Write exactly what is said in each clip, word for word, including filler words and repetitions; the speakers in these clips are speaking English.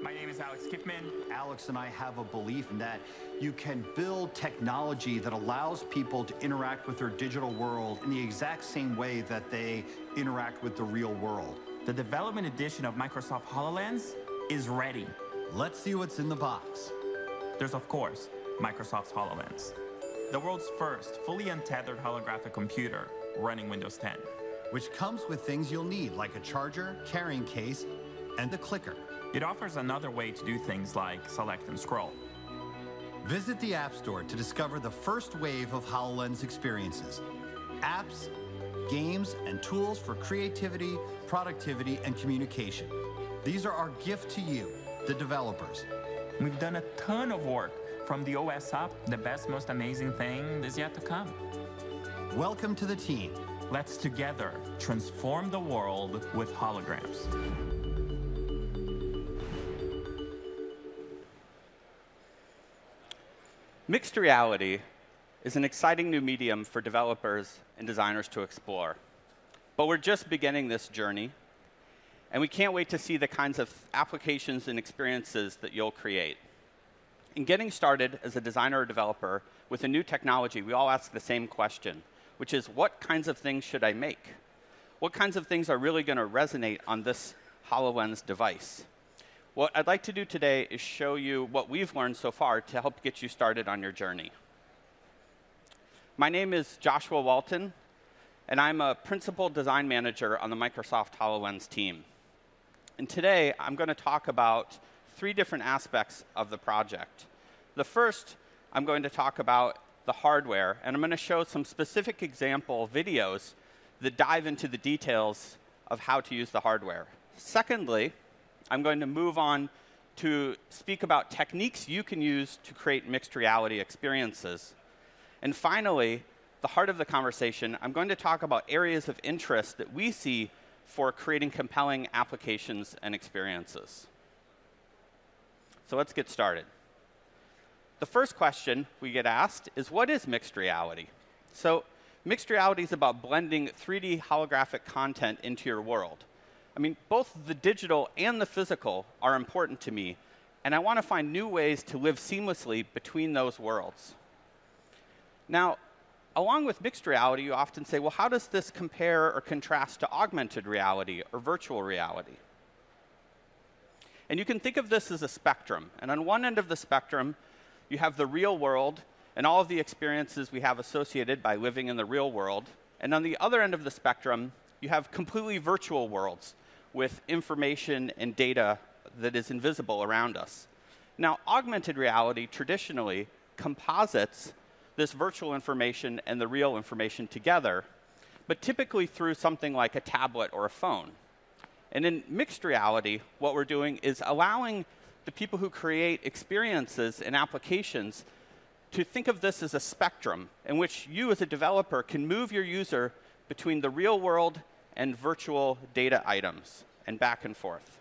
My name is Alex Kipman. Alex and I have a belief in that you can build technology that allows people to interact with their digital world in the exact same way that they interact with the real world. The development edition of Microsoft HoloLens is ready. Let's see what's in the box. There's, of course, Microsoft's HoloLens, the world's first fully untethered holographic computer running Windows ten. Which comes with things you'll need, like a charger, carrying case, and a clicker. It offers another way to do things like select and scroll. Visit the App Store to discover the first wave of HoloLens experiences. Apps, games, and tools for creativity, productivity, and communication. These are our gift to you, the developers. We've done a ton of work. From the O S up, the best, most amazing thing is yet to come. Welcome to the team. Let's together transform the world with holograms. Mixed reality is an exciting new medium for developers and designers to explore. But we're just beginning this journey, and we can't wait to see the kinds of applications and experiences that you'll create. In getting started as a designer or developer with a new technology, we all ask the same question, which is, what kinds of things should I make? What kinds of things are really going to resonate on this HoloLens device? What I'd like to do today is show you what we've learned so far to help get you started on your journey. My name is Joshua Walton, and I'm a principal design manager on the Microsoft HoloLens team. And today, I'm going to talk about three different aspects of the project. The first, I'm going to talk about the hardware, and I'm going to show some specific example videos that dive into the details of how to use the hardware. Secondly, I'm going to move on to speak about techniques you can use to create mixed reality experiences. And finally, the heart of the conversation, I'm going to talk about areas of interest that we see for creating compelling applications and experiences. So let's get started. The first question we get asked is, what is mixed reality? So mixed reality is about blending three D holographic content into your world. I mean, both the digital and the physical are important to me, and I want to find new ways to live seamlessly between those worlds. Now, along with mixed reality, you often say, well, how does this compare or contrast to augmented reality or virtual reality? And you can think of this as a spectrum. And on one end of the spectrum, you have the real world and all of the experiences we have associated by living in the real world. And on the other end of the spectrum, you have completely virtual worlds with information and data that is invisible around us. Now, augmented reality traditionally composites this virtual information and the real information together, but typically through something like a tablet or a phone. And in mixed reality, what we're doing is allowing the people who create experiences and applications to think of this as a spectrum in which you as a developer can move your user between the real world and virtual data items, and back and forth.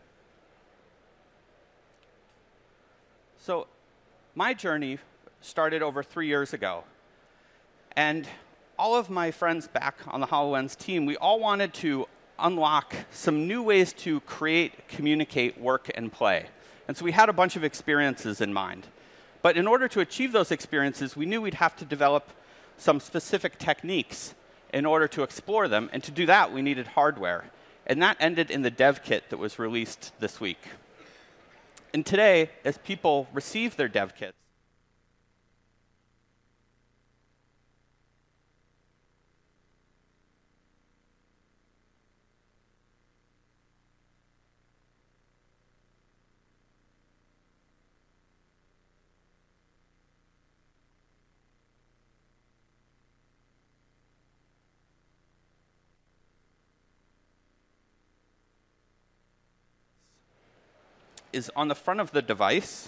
So my journey started over three years ago. And all of my friends back on the HoloLens team, we all wanted to unlock some new ways to create, communicate, work, and play. And so we had a bunch of experiences in mind. But in order to achieve those experiences, we knew we'd have to develop some specific techniques in order to explore them, and to do that, we needed hardware. And that ended in the dev kit that was released this week. And today, as people receive their dev kits, is on the front of the device.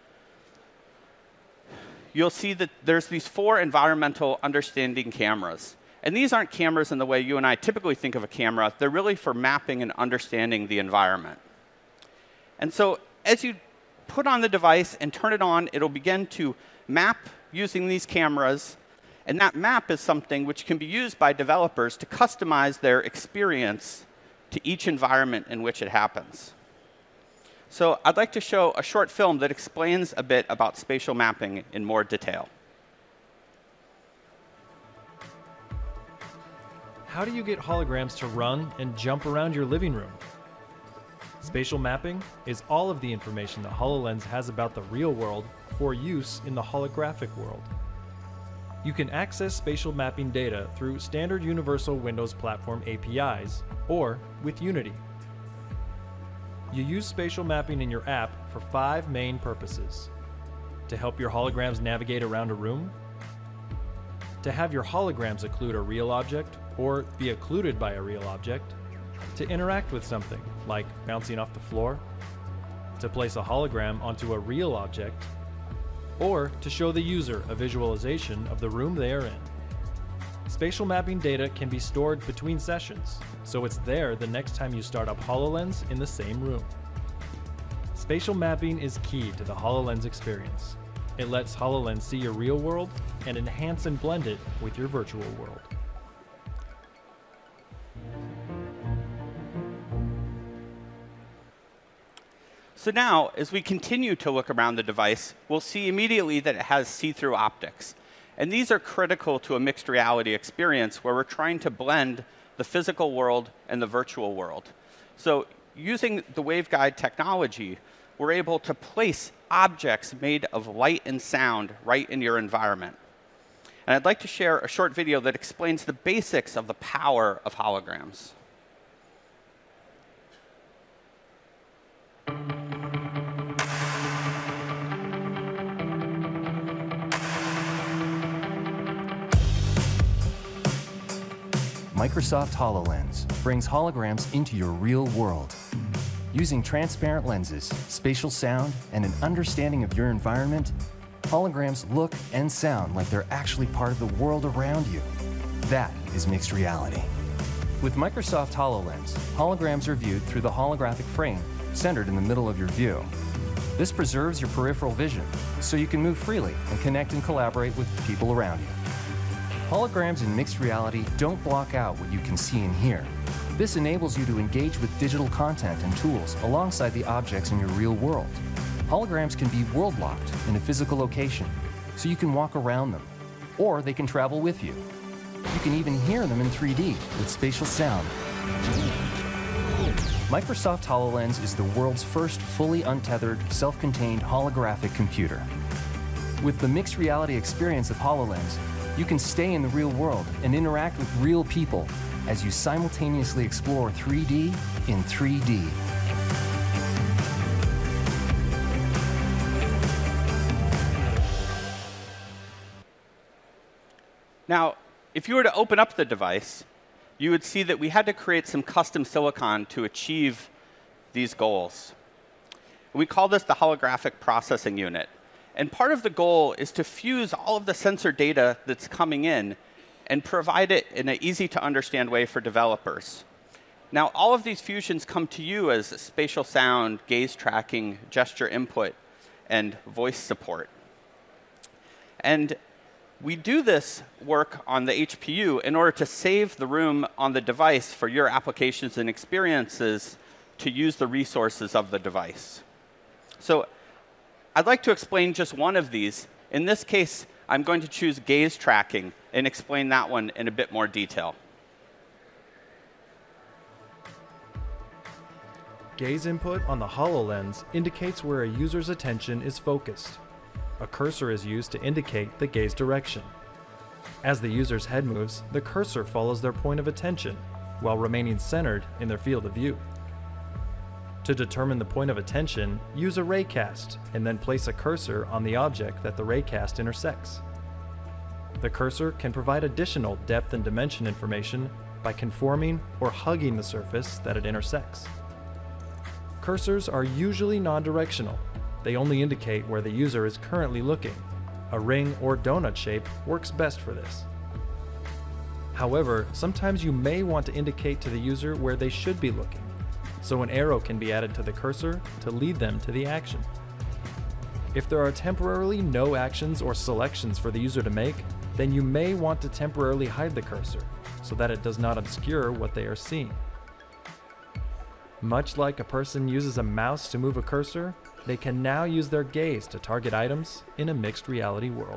You'll see that there's these four environmental understanding cameras. And these aren't cameras in the way you and I typically think of a camera. They're really for mapping and understanding the environment. And so as you put on the device and turn it on, it'll begin to map using these cameras. And that map is something which can be used by developers to customize their experience to each environment in which it happens. So I'd like to show a short film that explains a bit about spatial mapping in more detail. How do you get holograms to run and jump around your living room? Spatial mapping is all of the information that HoloLens has about the real world for use in the holographic world. You can access spatial mapping data through standard Universal Windows Platform A P Is or with Unity. You use spatial mapping in your app for five main purposes: to help your holograms navigate around a room, to have your holograms occlude a real object or be occluded by a real object, to interact with something, like bouncing off the floor, to place a hologram onto a real object, or to show the user a visualization of the room they are in. Spatial mapping data can be stored between sessions, so it's there the next time you start up HoloLens in the same room. Spatial mapping is key to the HoloLens experience. It lets HoloLens see your real world and enhance and blend it with your virtual world. So now, as we continue to look around the device, we'll see immediately that it has see-through optics. And these are critical to a mixed reality experience where we're trying to blend the physical world and the virtual world. So using the waveguide technology, we're able to place objects made of light and sound right in your environment. And I'd like to share a short video that explains the basics of the power of holograms. Microsoft HoloLens brings holograms into your real world. Using transparent lenses, spatial sound, and an understanding of your environment, holograms look and sound like they're actually part of the world around you. That is mixed reality. With Microsoft HoloLens, holograms are viewed through the holographic frame centered in the middle of your view. This preserves your peripheral vision, so you can move freely and connect and collaborate with people around you. Holograms in mixed reality don't block out what you can see and hear. This enables you to engage with digital content and tools alongside the objects in your real world. Holograms can be world-locked in a physical location, so you can walk around them, or they can travel with you. You can even hear them in three D with spatial sound. Microsoft HoloLens is the world's first fully untethered, self-contained holographic computer. With the mixed reality experience of HoloLens, you can stay in the real world and interact with real people as you simultaneously explore three D in three D. Now, if you were to open up the device, you would see that we had to create some custom silicon to achieve these goals. We call this the holographic processing unit. And part of the goal is to fuse all of the sensor data that's coming in and provide it in an easy-to-understand way for developers. Now, all of these fusions come to you as spatial sound, gaze tracking, gesture input, and voice support. And we do this work on the H P U in order to save the room on the device for your applications and experiences to use the resources of the device. So I'd like to explain just one of these. In this case, I'm going to choose gaze tracking and explain that one in a bit more detail. Gaze input on the HoloLens indicates where a user's attention is focused. A cursor is used to indicate the gaze direction. As the user's head moves, the cursor follows their point of attention, while remaining centered in their field of view. To determine the point of attention, use a raycast, and then place a cursor on the object that the raycast intersects. The cursor can provide additional depth and dimension information by conforming or hugging the surface that it intersects. Cursors are usually non-directional. They only indicate where the user is currently looking. A ring or donut shape works best for this. However, sometimes you may want to indicate to the user where they should be looking, so an arrow can be added to the cursor to lead them to the action. If there are temporarily no actions or selections for the user to make, then you may want to temporarily hide the cursor so that it does not obscure what they are seeing. Much like a person uses a mouse to move a cursor, they can now use their gaze to target items in a mixed reality world.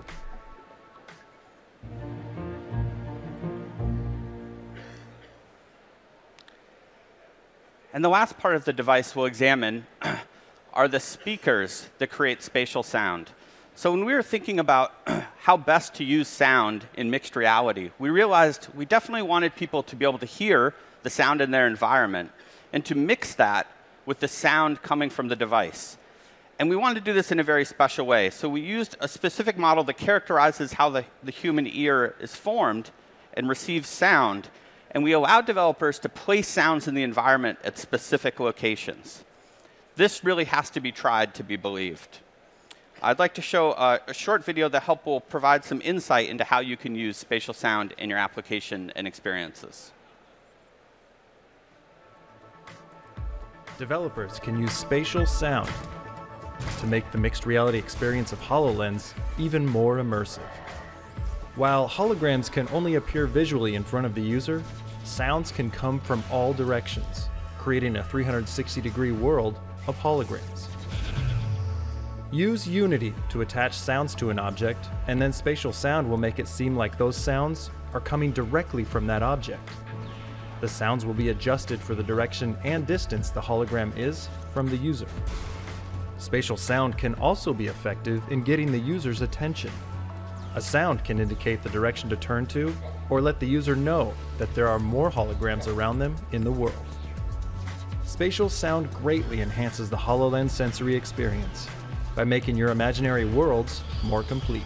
And the last part of the device we'll examine are the speakers that create spatial sound. So when we were thinking about how best to use sound in mixed reality, we realized we definitely wanted people to be able to hear the sound in their environment and to mix that with the sound coming from the device. And we wanted to do this in a very special way. So we used a specific model that characterizes how the, the human ear is formed and receives sound. And we allowed developers to place sounds in the environment at specific locations. This really has to be tried to be believed. I'd like to show a, a short video that help will provide some insight into how you can use spatial sound in your application and experiences. Developers can use spatial sound to make the mixed reality experience of HoloLens even more immersive. While holograms can only appear visually in front of the user, sounds can come from all directions, creating a three hundred sixty degree world of holograms. Use Unity to attach sounds to an object, and then spatial sound will make it seem like those sounds are coming directly from that object. The sounds will be adjusted for the direction and distance the hologram is from the user. Spatial sound can also be effective in getting the user's attention. A sound can indicate the direction to turn to, or let the user know that there are more holograms around them in the world. Spatial sound greatly enhances the HoloLens sensory experience by making your imaginary worlds more complete.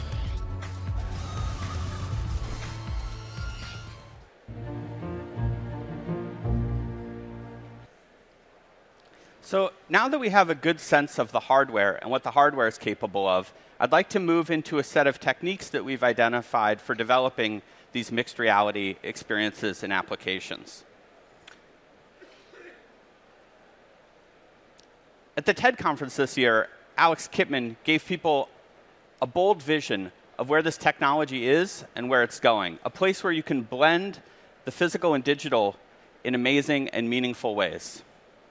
So now that we have a good sense of the hardware and what the hardware is capable of, I'd like to move into a set of techniques that we've identified for developing these mixed reality experiences and applications. At the TED conference this year, Alex Kipman gave people a bold vision of where this technology is and where it's going, a place where you can blend the physical and digital in amazing and meaningful ways.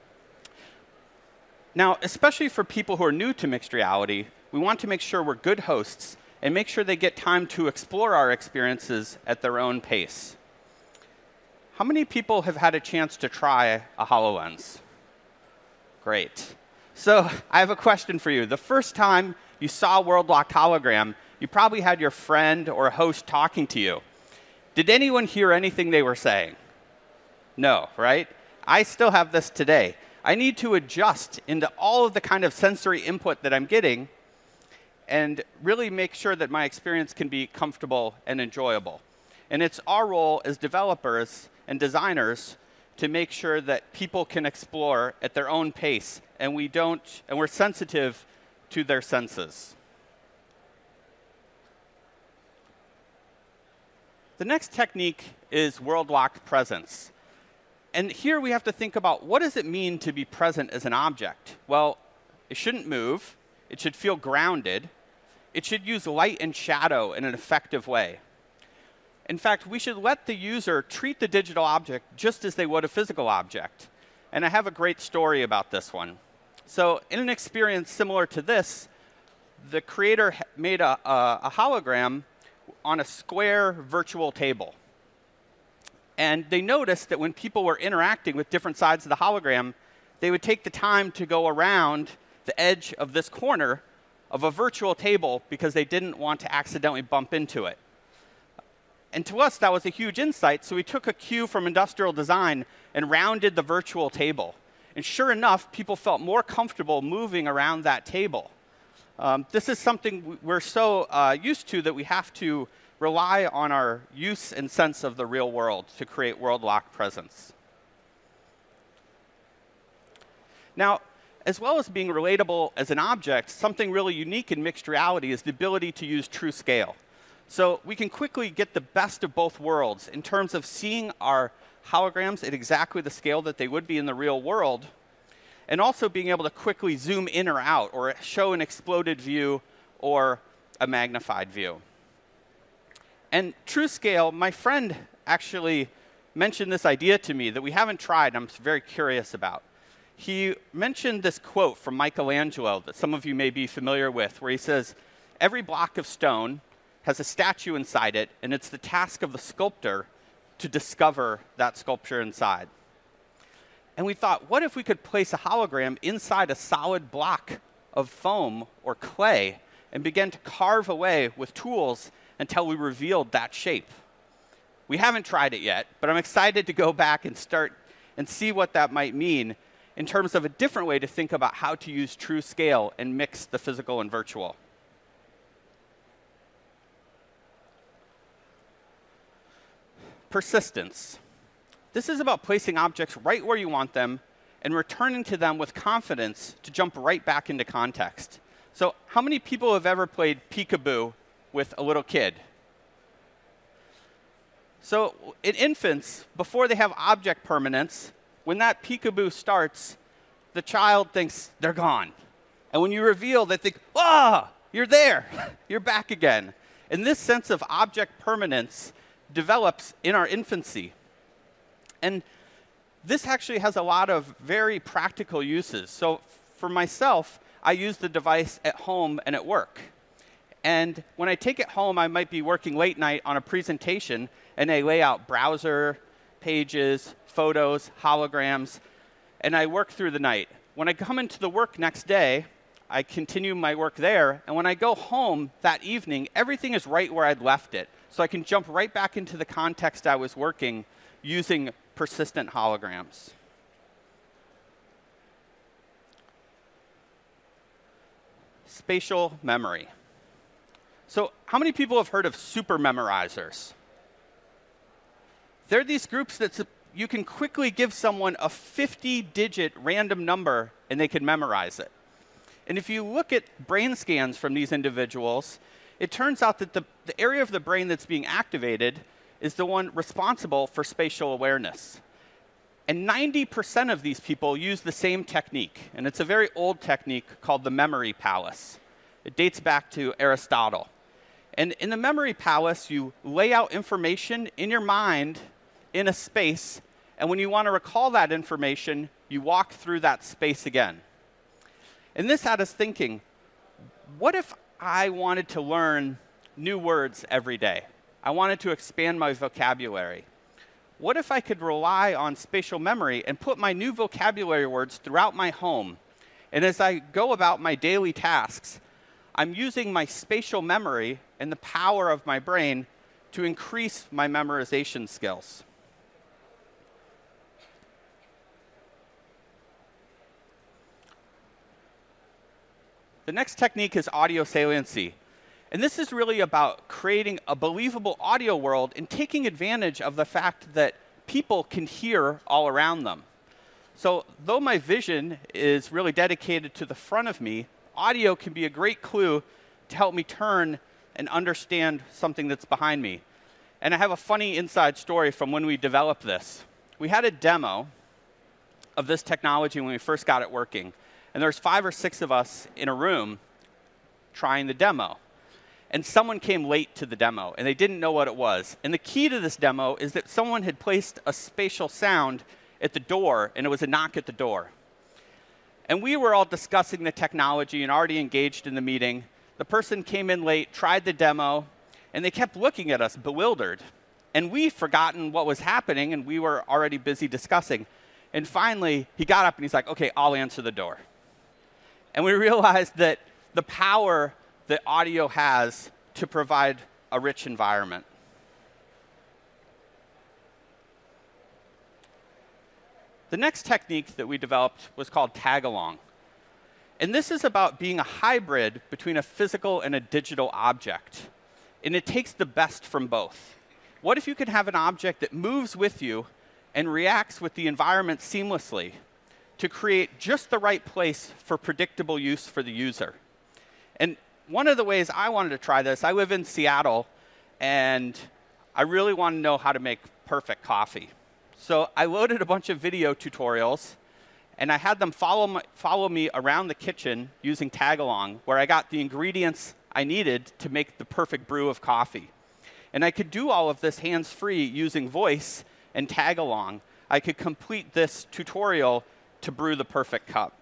Now, especially for people who are new to mixed reality, we want to make sure we're good hosts and make sure they get time to explore our experiences at their own pace. How many people have had a chance to try a HoloLens? Great. So I have a question for you. The first time you saw a world-locked hologram, you probably had your friend or a host talking to you. Did anyone hear anything they were saying? No, right? I still have this today. I need to adjust into all of the kind of sensory input that I'm getting and really make sure that my experience can be comfortable and enjoyable. And it's our role as developers and designers to make sure that people can explore at their own pace, and we don't, and we're sensitive to their senses. The next technique is world-locked presence. And here we have to think about, what does it mean to be present as an object? Well, it shouldn't move. It should feel grounded. It should use light and shadow in an effective way. In fact, we should let the user treat the digital object just as they would a physical object. And I have a great story about this one. So in an experience similar to this, the creator made a, a, a hologram on a square virtual table. And they noticed that when people were interacting with different sides of the hologram, they would take the time to go around the edge of this corner of a virtual table because they didn't want to accidentally bump into it. And to us, that was a huge insight, so we took a cue from industrial design and rounded the virtual table. And sure enough, people felt more comfortable moving around that table. Um, this is something we're so uh, used to that we have to rely on our use and sense of the real world to create world-locked presence. Now, as well as being relatable as an object, something really unique in mixed reality is the ability to use true scale. So we can quickly get the best of both worlds in terms of seeing our holograms at exactly the scale that they would be in the real world, and also being able to quickly zoom in or out, or show an exploded view or a magnified view. And true scale, my friend actually mentioned this idea to me that we haven't tried, and I'm very curious about. He mentioned this quote from Michelangelo that some of you may be familiar with, where he says, "Every block of stone has a statue inside it, and it's the task of the sculptor to discover that sculpture inside." And we thought, what if we could place a hologram inside a solid block of foam or clay and begin to carve away with tools until we revealed that shape? We haven't tried it yet, but I'm excited to go back and start and see what that might mean in terms of a different way to think about how to use true scale and mix the physical and virtual. Persistence. This is about placing objects right where you want them and returning to them with confidence to jump right back into context. So how many people have ever played peekaboo with a little kid? So in infants, before they have object permanence, when that peekaboo starts, the child thinks they're gone. And when you reveal, they think, ah, you're there. You're back again. And this sense of object permanence develops in our infancy. And this actually has a lot of very practical uses. So for myself, I use the device at home and at work. And when I take it home, I might be working late night on a presentation, and I lay out browser pages, photos, holograms, and I work through the night. When I come into the work next day, I continue my work there, and when I go home that evening, everything is right where I'd left it. So I can jump right back into the context I was working using persistent holograms. Spatial memory. So how many people have heard of super memorizers? They're these groups that you can quickly give someone a fifty digit random number and they can memorize it. And if you look at brain scans from these individuals, it turns out that the, the area of the brain that's being activated is the one responsible for spatial awareness. And ninety percent of these people use the same technique. And it's a very old technique called the memory palace. It dates back to Aristotle. And in the memory palace, you lay out information in your mind in a space. And when you want to recall that information, you walk through that space again. And this had us thinking, what if I wanted to learn new words every day? I wanted to expand my vocabulary. What if I could rely on spatial memory and put my new vocabulary words throughout my home? And as I go about my daily tasks, I'm using my spatial memory and the power of my brain to increase my memorization skills. The next technique is audio saliency. And this is really about creating a believable audio world and taking advantage of the fact that people can hear all around them. So though my vision is really dedicated to the front of me, audio can be a great clue to help me turn and understand something that's behind me. And I have a funny inside story from when we developed this. We had a demo of this technology when we first got it working. And there's five or six of us in a room trying the demo. And someone came late to the demo, and they didn't know what it was. And the key to this demo is that someone had placed a spatial sound at the door, and it was a knock at the door. And we were all discussing the technology and already engaged in the meeting. The person came in late, tried the demo, and they kept looking at us, bewildered. And we'd forgotten what was happening, and we were already busy discussing. And finally, he got up, and he's like, OK, I'll answer the door. And we realized that the power that audio has to provide a rich environment. The next technique that we developed was called tag-along. And this is about being a hybrid between a physical and a digital object. And it takes the best from both. What if you could have an object that moves with you and reacts with the environment seamlessly to create just the right place for predictable use for the user? And one of the ways I wanted to try this, I live in Seattle, and I really want to know how to make perfect coffee. So I loaded a bunch of video tutorials, and I had them follow, my, follow me around the kitchen using tag-along, where I got the ingredients I needed to make the perfect brew of coffee. And I could do all of this hands-free using voice and tag along, I could complete this tutorial to brew the perfect cup.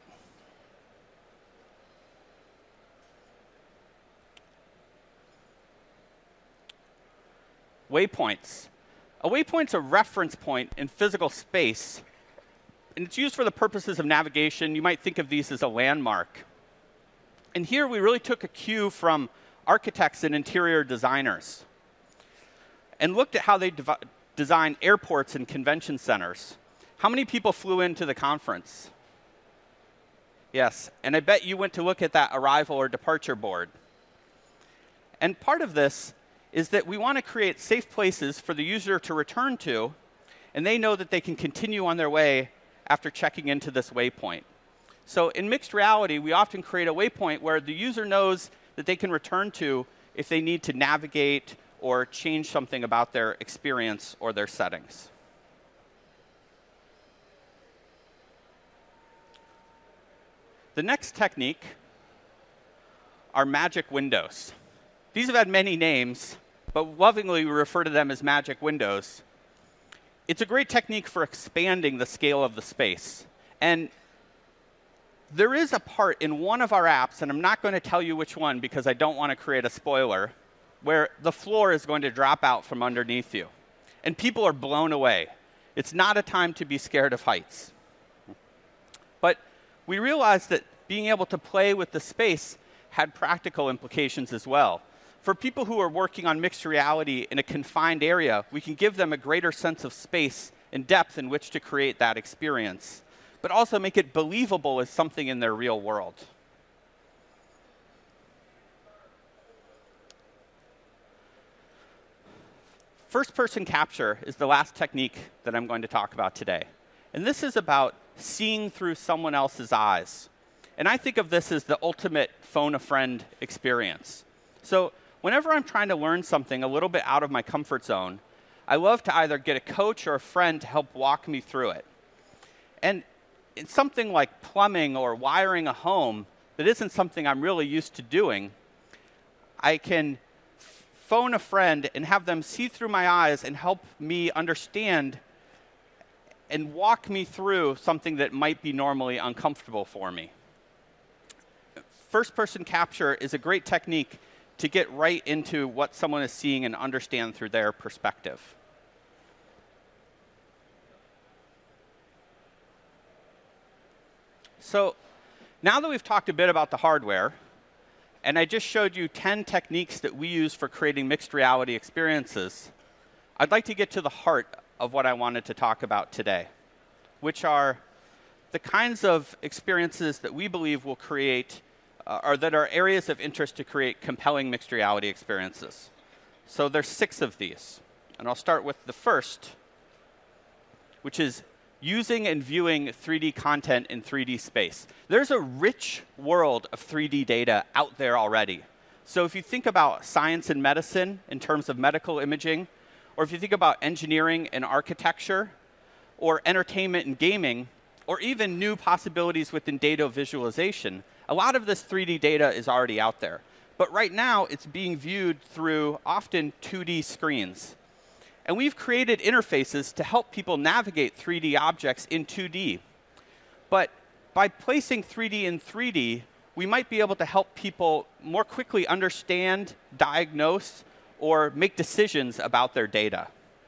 Waypoints. A waypoint's a reference point in physical space, and it's used for the purposes of navigation. You might think of these as a landmark. And here we really took a cue from architects and interior designers and looked at how they dev- design airports and convention centers. How many people flew into the conference? Yes, and I bet you went to look at that arrival or departure board. And part of this is that we want to create safe places for the user to return to, and they know that they can continue on their way after checking into this waypoint. So in mixed reality, we often create a waypoint where the user knows that they can return to if they need to navigate or change something about their experience or their settings. The next technique are magic windows. These have had many names, but lovingly we refer to them as magic windows. It's a great technique for expanding the scale of the space. And there is a part in one of our apps, and I'm not going to tell you which one because I don't want to create a spoiler, where the floor is going to drop out from underneath you. And people are blown away. It's not a time to be scared of heights. But we realized that being able to play with the space had practical implications as well. For people who are working on mixed reality in a confined area, we can give them a greater sense of space and depth in which to create that experience, but also make it believable as something in their real world. First-person capture is the last technique that I'm going to talk about today. And this is about seeing through someone else's eyes. And I think of this as the ultimate phone-a-friend experience. So whenever I'm trying to learn something a little bit out of my comfort zone, I love to either get a coach or a friend to help walk me through it. And it's something like plumbing or wiring a home that isn't something I'm really used to doing. I can phone a friend and have them see through my eyes and help me understand and walk me through something that might be normally uncomfortable for me. First-person capture is a great technique to get right into what someone is seeing and understand through their perspective. So now that we've talked a bit about the hardware, and I just showed you ten techniques that we use for creating mixed reality experiences, I'd like to get to the heart of what I wanted to talk about today, which are the kinds of experiences that we believe will create uh, or that are areas of interest to create compelling mixed reality experiences. So there's six of these. And I'll start with the first, which is using and viewing three D content in three D space. There's a rich world of three D data out there already. So if you think about science and medicine in terms of medical imaging, or if you think about engineering and architecture, or entertainment and gaming, or even new possibilities within data visualization, a lot of this three D data is already out there. But right now, it's being viewed through often two D screens. And we've created interfaces to help people navigate three D objects in two D. But by placing three D in three D, we might be able to help people more quickly understand, diagnose, or make decisions about their data.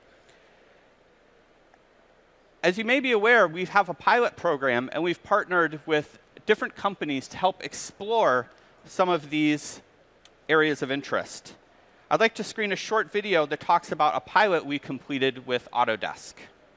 As you may be aware, we have a pilot program, and we've partnered with different companies to help explore some of these areas of interest. I'd like to screen a short video that talks about a pilot we completed with Autodesk.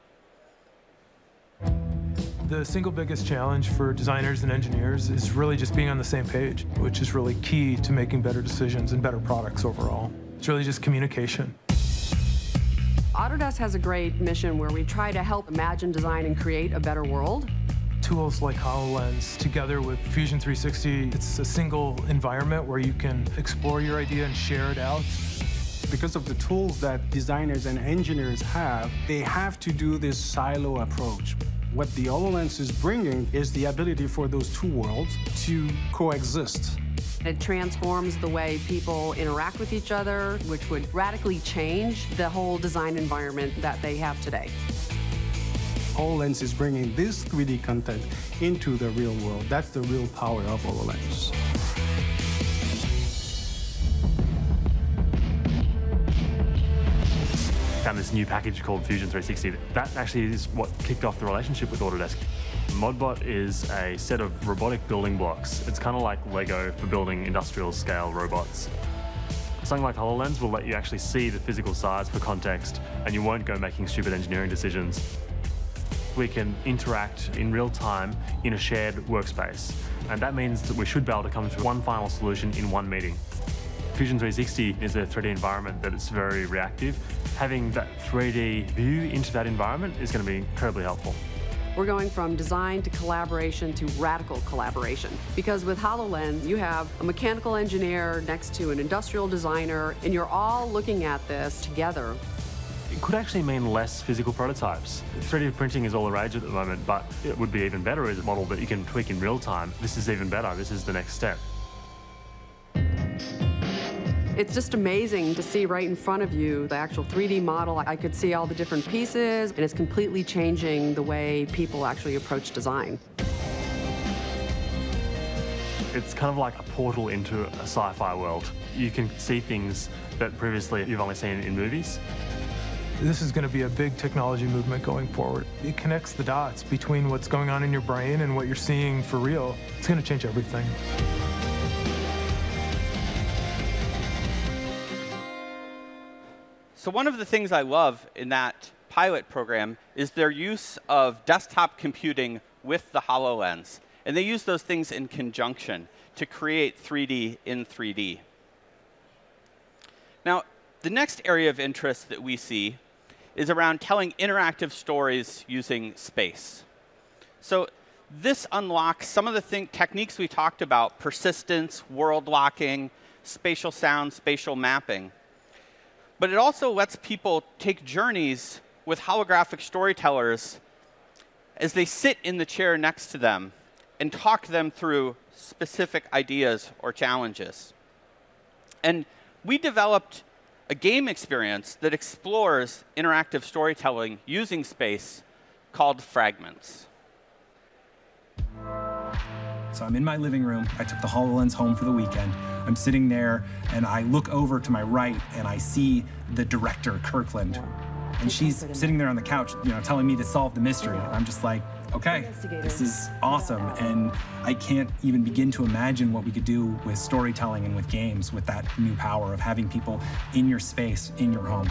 The single biggest challenge for designers and engineers is really just being on the same page, which is really key to making better decisions and better products overall. It's really just communication. Autodesk has a great mission where we try to help imagine, design, and create a better world. Tools like HoloLens, together with Fusion three sixty, it's a single environment where you can explore your idea and share it out. Because of the tools that designers and engineers have, they have to do this silo approach. What the HoloLens is bringing is the ability for those two worlds to coexist. It transforms the way people interact with each other, which would radically change the whole design environment that they have today. HoloLens is bringing this three D content into the real world. That's the real power of HoloLens. Found this new package called Fusion three sixty. That actually is what kicked off the relationship with Autodesk. ModBot is a set of robotic building blocks. It's kind of like Lego for building industrial scale robots. Something like HoloLens will let you actually see the physical size for context, and you won't go making stupid engineering decisions. We can interact in real time in a shared workspace, and that means that we should be able to come to one final solution in one meeting. Fusion three sixty is a three D environment that is very reactive. Having that three D view into that environment is going to be incredibly helpful. We're going from design to collaboration to radical collaboration. Because with HoloLens, you have a mechanical engineer next to an industrial designer, and you're all looking at this together. It could actually mean less physical prototypes. three D printing is all the rage at the moment, but it would be even better as a model that you can tweak in real time. This is even better. This is the next step. It's just amazing to see right in front of you the actual three D model. I could see all the different pieces, and it's completely changing the way people actually approach design. It's kind of like a portal into a sci-fi world. You can see things that previously you've only seen in movies. This is going to be a big technology movement going forward. It connects the dots between what's going on in your brain and what you're seeing for real. It's going to change everything. So one of the things I love in that pilot program is their use of desktop computing with the HoloLens. And they use those things in conjunction to create three D in three D. Now, the next area of interest that we see is around telling interactive stories using space. So this unlocks some of the thing, techniques we talked about: persistence, world locking, spatial sound, spatial mapping. But it also lets people take journeys with holographic storytellers as they sit in the chair next to them and talk them through specific ideas or challenges. And we developed a game experience that explores interactive storytelling using space called Fragments. So I'm in my living room. I took the HoloLens home for the weekend. I'm sitting there, and I look over to my right, and I see the director, Kirkland. And she's sitting there on the couch, you know, telling me to solve the mystery. And I'm just like, okay, this is awesome. And I can't even begin to imagine what we could do with storytelling and with games with that new power of having people in your space, in your home.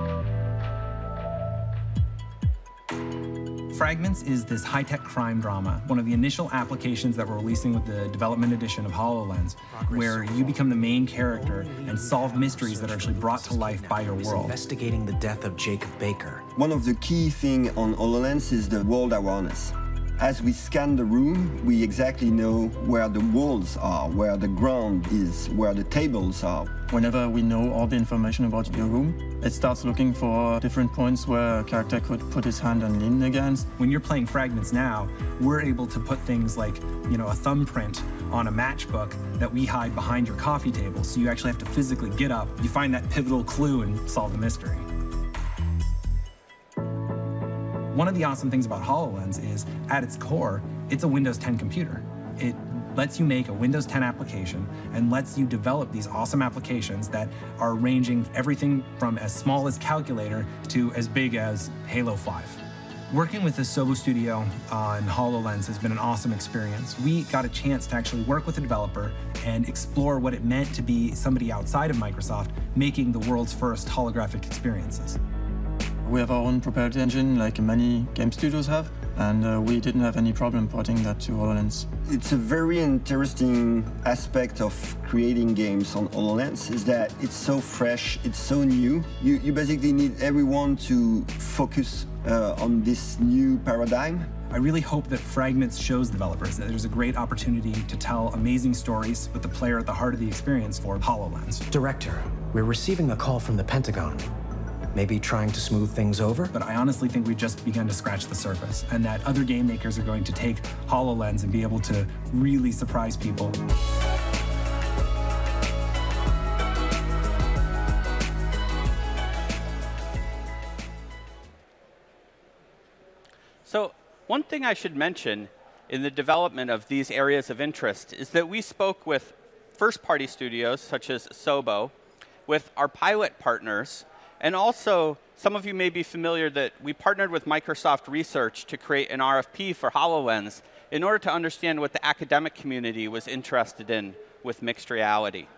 Fragments is this high-tech crime drama, one of the initial applications that we're releasing with the development edition of HoloLens, where you become the main character and solve mysteries that are actually brought to life by your world. Investigating the death of Jacob Baker. One of the key things on HoloLens is the world awareness. As we scan the room, we exactly know where the walls are, where the ground is, where the tables are. Whenever we know all the information about your room, it starts looking for different points where a character could put his hand and lean against. When you're playing Fragments now, we're able to put things like, you know, a thumbprint on a matchbook that we hide behind your coffee table, so you actually have to physically get up, you find that pivotal clue and solve the mystery. One of the awesome things about HoloLens is, at its core, it's a Windows ten computer. It lets you make a Windows ten application and lets you develop these awesome applications that are ranging everything from as small as Calculator to as big as Halo five. Working with the Asobo Studio on HoloLens has been an awesome experience. We got a chance to actually work with a developer and explore what it meant to be somebody outside of Microsoft making the world's first holographic experiences. We have our own proprietary engine, like many game studios have, and uh, we didn't have any problem porting that to HoloLens. It's a very interesting aspect of creating games on HoloLens is that it's so fresh, it's so new. You, you basically need everyone to focus uh, on this new paradigm. I really hope that Fragments shows developers that there's a great opportunity to tell amazing stories with the player at the heart of the experience for HoloLens. Director, we're receiving a call from the Pentagon. Maybe trying to smooth things over? But I honestly think we've just begun to scratch the surface, and that other game makers are going to take HoloLens and be able to really surprise people. one thing I should mention in the development of these areas of interest is that we spoke with first-party studios, such as Sobo, with our pilot partners, and also, some of you may be familiar that we partnered with Microsoft Research to create an R F P for HoloLens in order to understand what the academic community was interested in with mixed reality.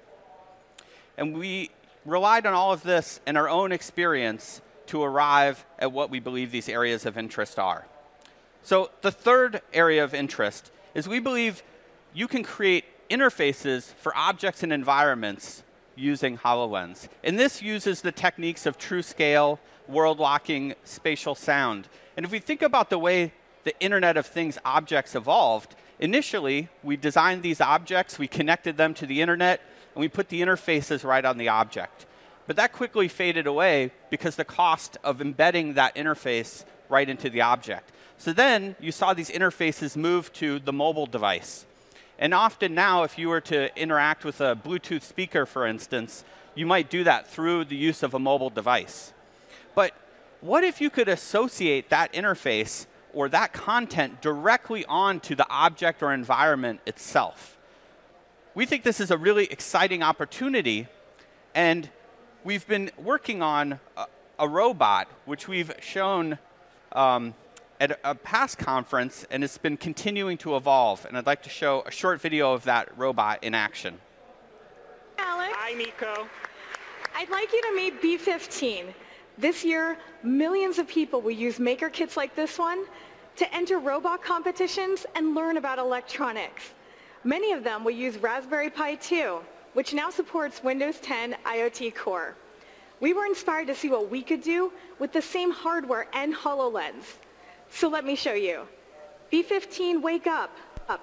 And we relied on all of this and our own experience to arrive at what we believe these areas of interest are. So the third area of interest is we believe you can create interfaces for objects and environments using HoloLens. And this uses the techniques of TrueScale, world-locking, spatial sound. And if we think about the way the Internet of Things objects evolved, initially, we designed these objects, we connected them to the Internet, and we put the interfaces right on the object. But that quickly faded away because the cost of embedding that interface right into the object. So then you saw these interfaces move to the mobile device. And often now, if you were to interact with a Bluetooth speaker, for instance, you might do that through the use of a mobile device. But what if you could associate that interface or that content directly onto the object or environment itself? We think this is a really exciting opportunity, and we've been working on a, a robot, which we've shown um, at a past conference, and it's been continuing to evolve. And I'd like to show a short video of that robot in action. Alex. Hi, Nico. I'd like you to meet B fifteen. This year, millions of people will use maker kits like this one to enter robot competitions and learn about electronics. Many of them will use Raspberry Pi two, which now supports Windows ten IoT Core. We were inspired to see what we could do with the same hardware and HoloLens. So let me show you. B fifteen, wake up. Up.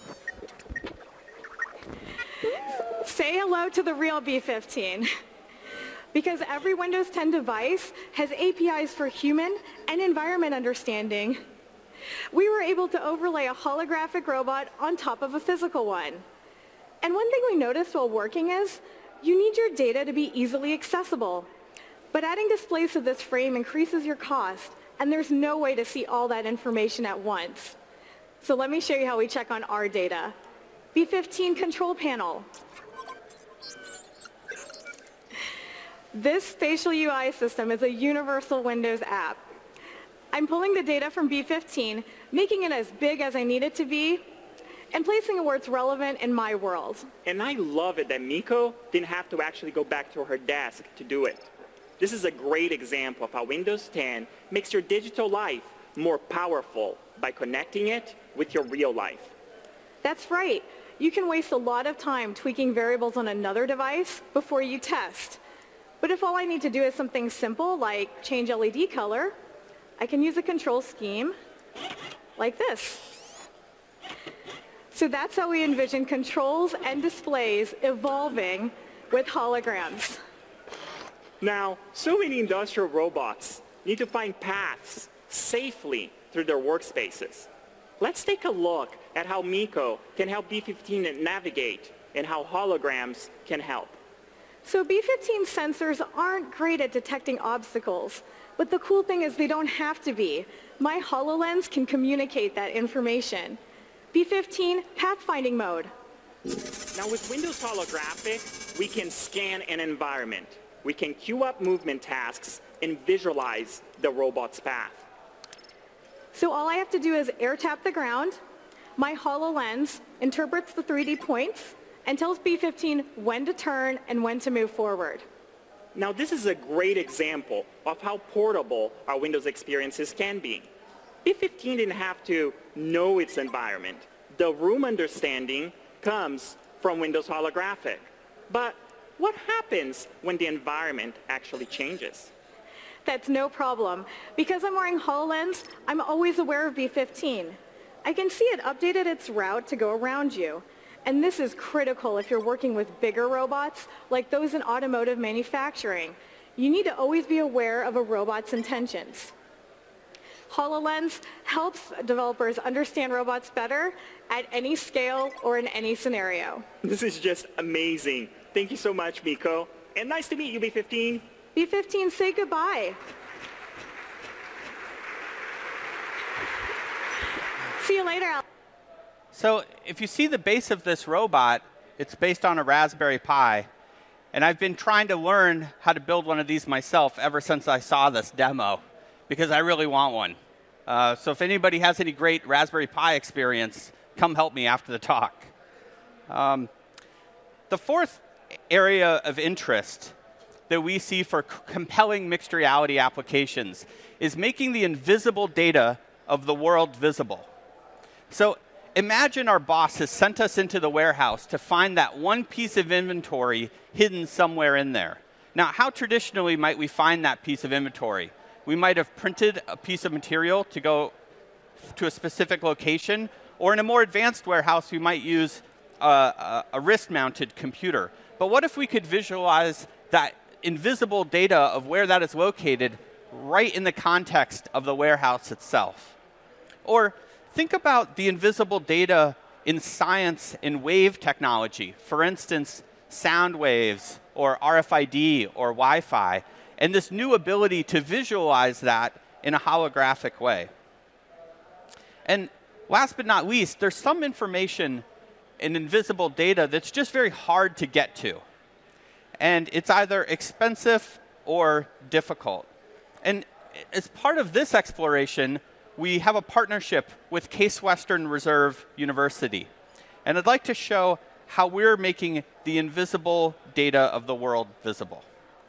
Say hello to the real B fifteen. Because every Windows ten device has A P Is for human and environment understanding, we were able to overlay a holographic robot on top of a physical one. And one thing we noticed while working is, you need your data to be easily accessible. But adding displays to this frame increases your cost, and there's no way to see all that information at once. So let me show you how we check on our data. B fifteen control panel. This spatial U I system is a universal Windows app. I'm pulling the data from B fifteen, making it as big as I need it to be, and placing it where it's relevant in my world. And I love it that Miko didn't have to actually go back to her desk to do it. This is a great example of how Windows ten makes your digital life more powerful by connecting it with your real life. That's right. You can waste a lot of time tweaking variables on another device before you test. But if all I need to do is something simple like change L E D color, I can use a control scheme like this. So that's how we envision controls and displays evolving with holograms. Now, so many industrial robots need to find paths safely through their workspaces. Let's take a look at how Miko can help B fifteen navigate and how holograms can help. So B fifteen sensors aren't great at detecting obstacles, but the cool thing is they don't have to be. My HoloLens can communicate that information. B fifteen pathfinding mode. Now with Windows Holographic, we can scan an environment. We can queue up movement tasks and visualize the robot's path. So all I have to do is air tap the ground. My HoloLens interprets the three D points and tells B fifteen when to turn and when to move forward. Now this is a great example of how portable our Windows experiences can be. B fifteen didn't have to know its environment. The room understanding comes from Windows Holographic. But what happens when the environment actually changes? That's no problem. Because I'm wearing HoloLens, I'm always aware of B fifteen. I can see it updated its route to go around you. And this is critical if you're working with bigger robots, like those in automotive manufacturing. You need to always be aware of a robot's intentions. HoloLens helps developers understand robots better at any scale or in any scenario. This is just amazing. Thank you so much, Miko. And nice to meet you, B fifteen. B fifteen, say goodbye. See you later, Alex. So if you see the base of this robot, it's based on a Raspberry Pi. And I've been trying to learn how to build one of these myself ever since I saw this demo, because I really want one. Uh, so if anybody has any great Raspberry Pi experience, come help me after the talk. Um, the fourth area of interest that we see for c- compelling mixed reality applications is making the invisible data of the world visible. So imagine our boss has sent us into the warehouse to find that one piece of inventory hidden somewhere in there. Now, how traditionally might we find that piece of inventory? We might have printed a piece of material to go to a specific location, or in a more advanced warehouse, we might use a, a, a wrist-mounted computer. But what if we could visualize that invisible data of where that is located right in the context of the warehouse itself? Or think about the invisible data in science and wave technology. For instance, sound waves, or R F I D, or Wi-Fi, and this new ability to visualize that in a holographic way. And last but not least, there's some information in invisible data that's just very hard to get to. And it's either expensive or difficult. And as part of this exploration, we have a partnership with Case Western Reserve University. And I'd like to show how we're making the invisible data of the world visible.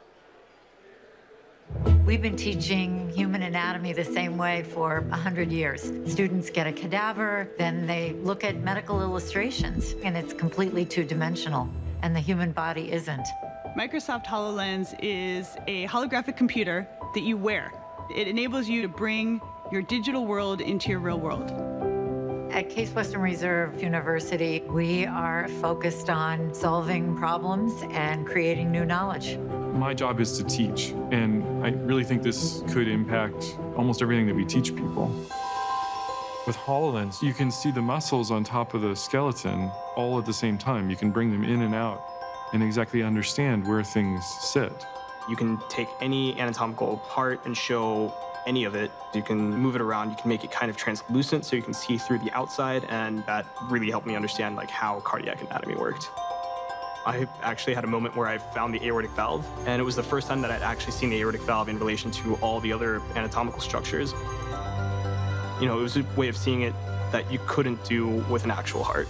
We've been teaching human anatomy the same way for one hundred years. Students get a cadaver, then they look at medical illustrations, and it's completely two-dimensional, and the human body isn't. Microsoft HoloLens is a holographic computer that you wear. It enables you to bring your digital world into your real world. At Case Western Reserve University, we are focused on solving problems and creating new knowledge. My job is to teach, and I really think this could impact almost everything that we teach people. With HoloLens, you can see the muscles on top of the skeleton all at the same time. You can bring them in and out and exactly understand where things sit. You can take any anatomical part and show any of it. You can move it around, you can make it kind of translucent so you can see through the outside, and that really helped me understand like how cardiac anatomy worked. I actually had a moment where I found the aortic valve, and it was the first time that I'd actually seen the aortic valve in relation to all the other anatomical structures. You know, it was a way of seeing it that you couldn't do with an actual heart.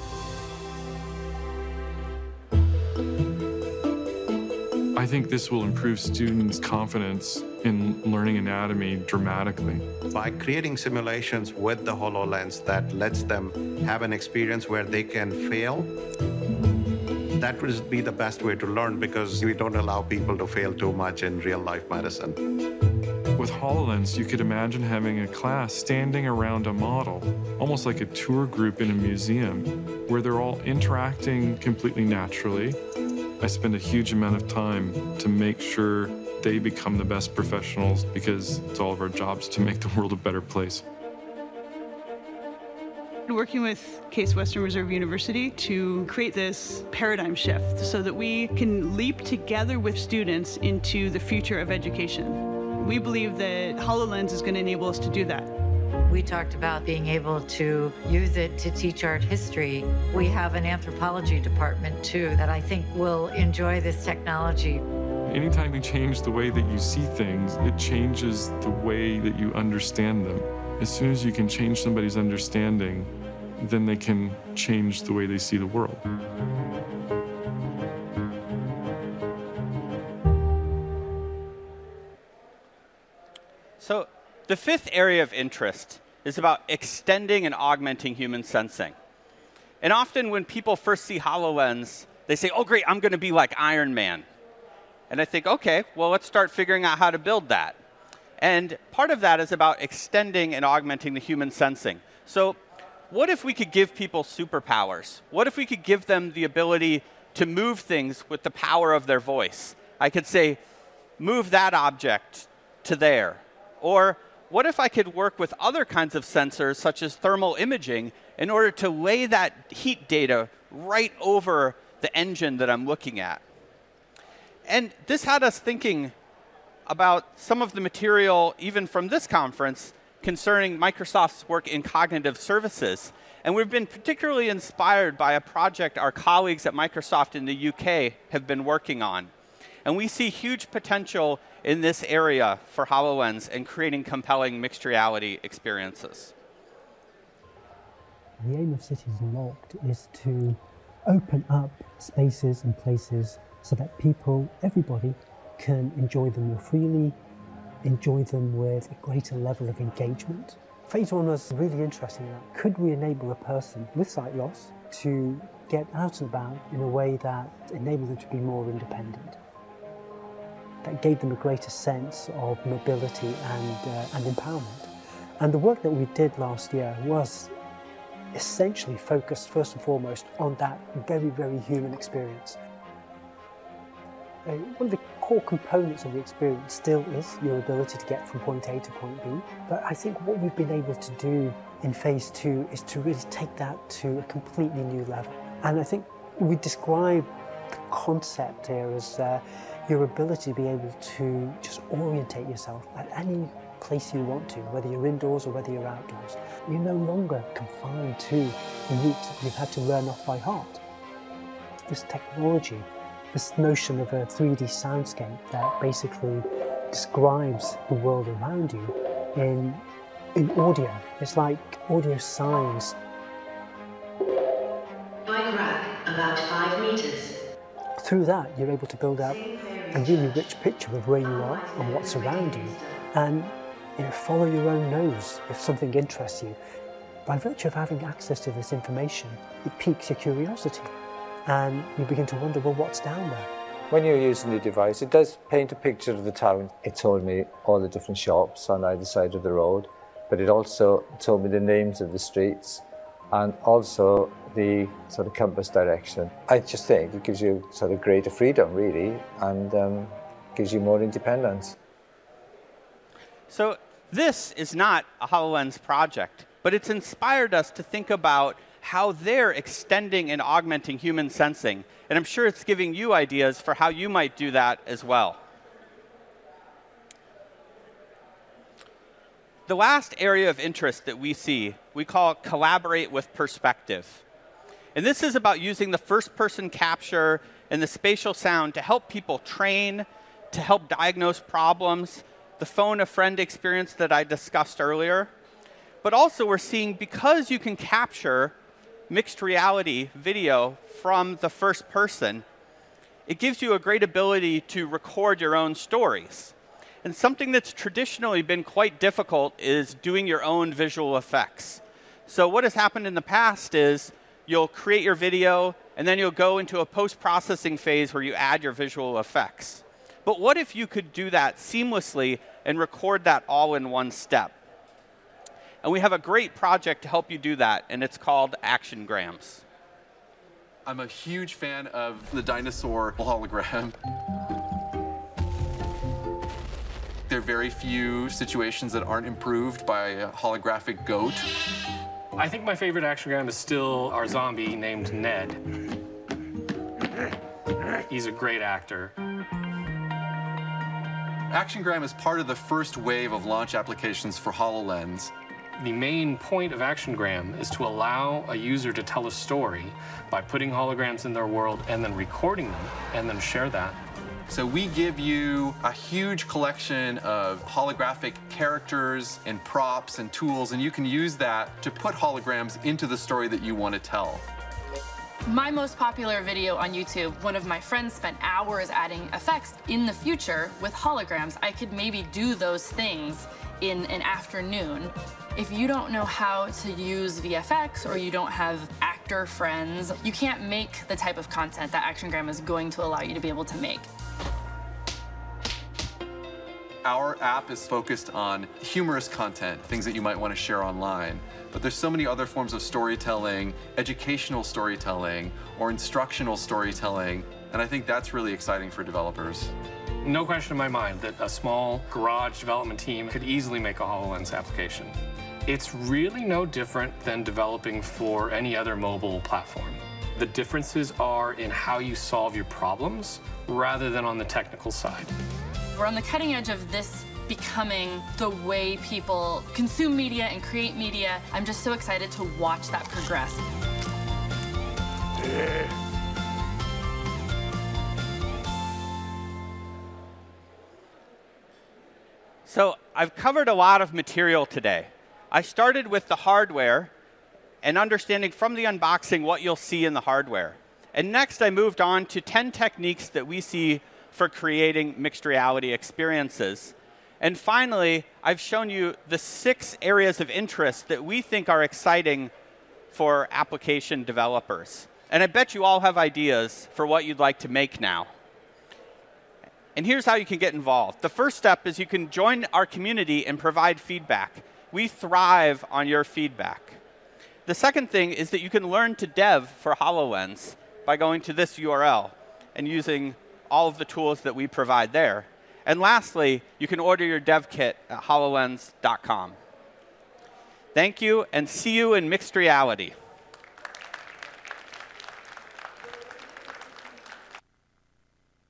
I think this will improve students' confidence in learning anatomy dramatically. By creating simulations with the HoloLens that lets them have an experience where they can fail, that would be the best way to learn, because we don't allow people to fail too much in real-life medicine. With HoloLens, you could imagine having a class standing around a model, almost like a tour group in a museum, where they're all interacting completely naturally. I spend a huge amount of time to make sure they become the best professionals, because it's all of our jobs to make the world a better place. Working with Case Western Reserve University to create this paradigm shift so that we can leap together with students into the future of education. We believe that HoloLens is going to enable us to do that. We talked about being able to use it to teach art history. We have an anthropology department, too, that I think will enjoy this technology. Anytime you change the way that you see things, it changes the way that you understand them. As soon as you can change somebody's understanding, then they can change the way they see the world. So the fifth area of interest is about extending and augmenting human sensing. And often when people first see HoloLens, they say, oh, great, I'm going to be like Iron Man. And I think, OK, well, let's start figuring out how to build that. And part of that is about extending and augmenting the human sensing. So what if we could give people superpowers? What if we could give them the ability to move things with the power of their voice? I could say, move that object to there. Or what if I could work with other kinds of sensors, such as thermal imaging, in order to lay that heat data right over the engine that I'm looking at? And this had us thinking about some of the material, even from this conference, concerning Microsoft's work in cognitive services. And we've been particularly inspired by a project our colleagues at Microsoft in the U K have been working on. And we see huge potential in this area for HoloLens and creating compelling mixed reality experiences. The aim of Cities Unlocked is to open up spaces and places so that people, everybody, can enjoy them more freely, enjoy them with a greater level of engagement. Phase one was really interesting. Could we enable a person with sight loss to get out and about in a way that enabled them to be more independent? That gave them a greater sense of mobility and, uh, and empowerment. And the work that we did last year was essentially focused first and foremost on that very, very human experience. Uh, one of the core components of the experience still is your ability to get from point A to point B. But I think what we've been able to do in phase two is to really take that to a completely new level. And I think we describe the concept here as uh, your ability to be able to just orientate yourself at any place you want to, whether you're indoors or whether you're outdoors. You're no longer confined to the routes that you've had to learn off by heart. This technology, this notion of a three D soundscape that basically describes the world around you in, in audio. It's like audio signs. Bike rack, about five meters. Through that, you're able to build out a really rich picture of where you are and what's around you, and you know, follow your own nose if something interests you. By virtue of having access to this information, it piques your curiosity, and you begin to wonder, well, what's down there? When you're using the device, it does paint a picture of the town. It told me all the different shops on either side of the road, but it also told me the names of the streets and also the sort of compass direction. I just think it gives you sort of greater freedom, really, and um, gives you more independence. So this is not a HoloLens project, but it's inspired us to think about how they're extending and augmenting human sensing. And I'm sure it's giving you ideas for how you might do that as well. The last area of interest that we see, we call collaborate with perspective. And this is about using the first-person capture and the spatial sound to help people train, to help diagnose problems, the phone a friend experience that I discussed earlier. But also we're seeing, because you can capture mixed reality video from the first person, it gives you a great ability to record your own stories. And something that's traditionally been quite difficult is doing your own visual effects. So what has happened in the past is you'll create your video, and then you'll go into a post-processing phase where you add your visual effects. But what if you could do that seamlessly and record that all in one step? And we have a great project to help you do that, and it's called ActionGrams. I'm a huge fan of the dinosaur hologram. There are very few situations that aren't improved by a holographic goat. I think my favorite ActionGram is still our zombie named Ned. He's a great actor. ActionGram is part of the first wave of launch applications for HoloLens. The main point of ActionGram is to allow a user to tell a story by putting holograms in their world and then recording them and then share that. So we give you a huge collection of holographic characters and props and tools, and you can use that to put holograms into the story that you want to tell. My most popular video on YouTube, one of my friends spent hours adding effects. In the future, with holograms, I could maybe do those things in an afternoon. If you don't know how to use V F X or you don't have actor friends, you can't make the type of content that ActionGram is going to allow you to be able to make. Our app is focused on humorous content, things that you might want to share online. But there's so many other forms of storytelling, educational storytelling, or instructional storytelling, and I think that's really exciting for developers. No question in my mind that a small garage development team could easily make a HoloLens application. It's really no different than developing for any other mobile platform. The differences are in how you solve your problems rather than on the technical side. We're on the cutting edge of this becoming the way people consume media and create media. I'm just so excited to watch that progress. So I've covered a lot of material today. I started with the hardware and understanding from the unboxing what you'll see in the hardware. And next I moved on to ten techniques that we see for creating mixed reality experiences. And finally, I've shown you the six areas of interest that we think are exciting for application developers. And I bet you all have ideas for what you'd like to make now. And here's how you can get involved. The first step is you can join our community and provide feedback. We thrive on your feedback. The second thing is that you can learn to dev for HoloLens by going to this U R L and using all of the tools that we provide there. And lastly, you can order your dev kit at hololens dot com. Thank you, and see you in mixed reality.